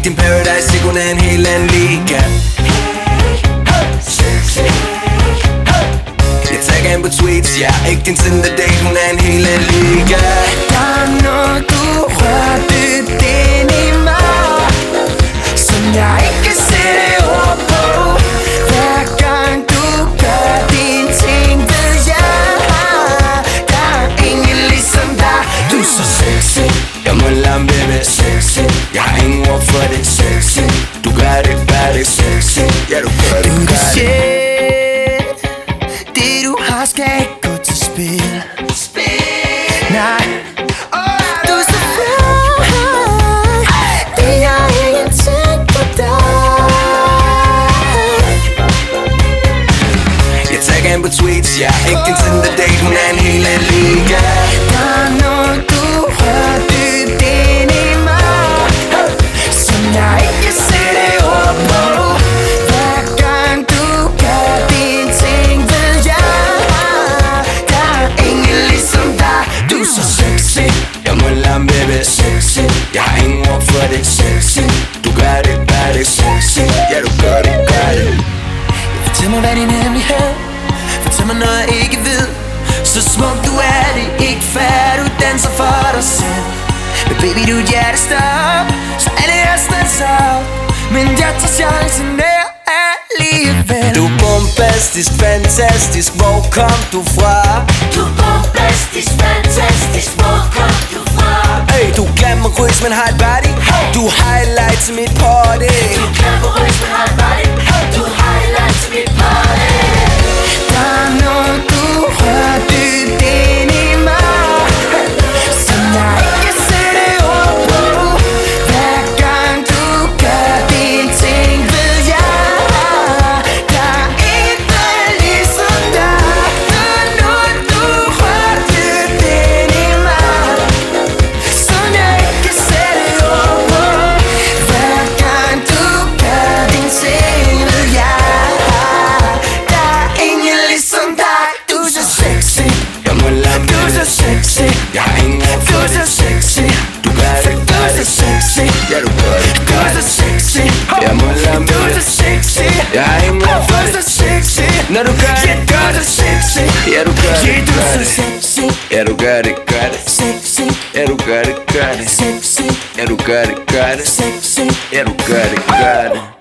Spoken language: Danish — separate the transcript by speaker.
Speaker 1: din Paradise, ikke hun er en helt anden liga. Jeg tagger hende på tweets, jeg er ikke din Tinder date, hun er en helt anden liga.
Speaker 2: Der er noget du rører dybt ind i mig, som jeg ikke kan sætte ord på. Hver gang du gør dine ting, ved jeg, der er ingen ligesom dig. Du er så sexy,
Speaker 1: Jeg må lade baby, sexy. Jeg har ingen ord for det, sexy. Du gør det, sexy. Ja, du gør det,
Speaker 2: du er
Speaker 1: gør
Speaker 2: det
Speaker 1: det.
Speaker 2: shit. Det du har skal ikke gå til spil. Nej. Du er så fed. Det er ingenting på dig.
Speaker 1: Jeg tagger hende på tweets, jeg er ikke din Tinder date, hun er en helt anden liga.
Speaker 2: Der er noget du rører dybt ind i mig, som jeg ikke kan sætte ord på. Hver gang du gør dine ting, ved jeg, der er ingen ligesom dig. Du er så sexy.
Speaker 1: Jeg må lade baby, sexy. Jeg har ingen ord for det, sexy. Du gør det, sexy. Ja, du gør det, gør det.
Speaker 2: Fortæl mig hvad din hemmelighed. Fortæl mig noget jeg ikke ved. Så smuk du er, det ikke fair. Du danser for dig selv. Men baby du er et hjertestop, så alle er stands op. Men jeg tager chancen her alligevel.
Speaker 1: Du er bombastisk, fantastisk, hvor kom du fra?
Speaker 3: Du er bombastisk, fantastisk, hvor kom du fra?
Speaker 1: Hey, du er glamourøs, men har et body. Du er highlight til mit party.
Speaker 3: Du er glamourøs, men har et body. Du er highlight til mit party.
Speaker 2: Der er noget du rører dybt ind i mig, som jeg ikke kan sætte ord på. Hver gang du gør dine ting, ved jeg, der er ingen ligesom dig. Der er noget du rører dybt ind i mig, som jeg ikke kan sætte ord på. Hver gang du gør dine ting, ved jeg, der er ingen ligesom dig. Du er så sexy.
Speaker 1: Jeg må lade
Speaker 2: Du er så sexy.
Speaker 1: Jeg har ingen ord
Speaker 2: Du
Speaker 1: for
Speaker 2: er så
Speaker 1: det,
Speaker 2: sexy.
Speaker 1: du gør det,
Speaker 2: Du er så sexy.
Speaker 1: ja, du gør det,
Speaker 2: Du er så sexy.
Speaker 1: Jeg må lade
Speaker 2: Du er så sexy.
Speaker 1: Jeg har ingen ord
Speaker 2: Du
Speaker 1: for
Speaker 2: er
Speaker 1: det,
Speaker 2: så sexy.
Speaker 1: når du gør
Speaker 2: Ja,
Speaker 1: det,
Speaker 2: du er så sexy.
Speaker 1: ja, du gør
Speaker 2: Ja,
Speaker 1: det,
Speaker 2: du
Speaker 1: gør
Speaker 2: er så
Speaker 1: det.
Speaker 2: sexy.
Speaker 1: Ja, du gør det, gør det.
Speaker 2: Sexy.
Speaker 1: Ja, du gør det, gør det.
Speaker 2: Sexy.
Speaker 1: Ja, du gør det, gør det.
Speaker 2: Sexy.
Speaker 1: Ja, du gør det, gør det.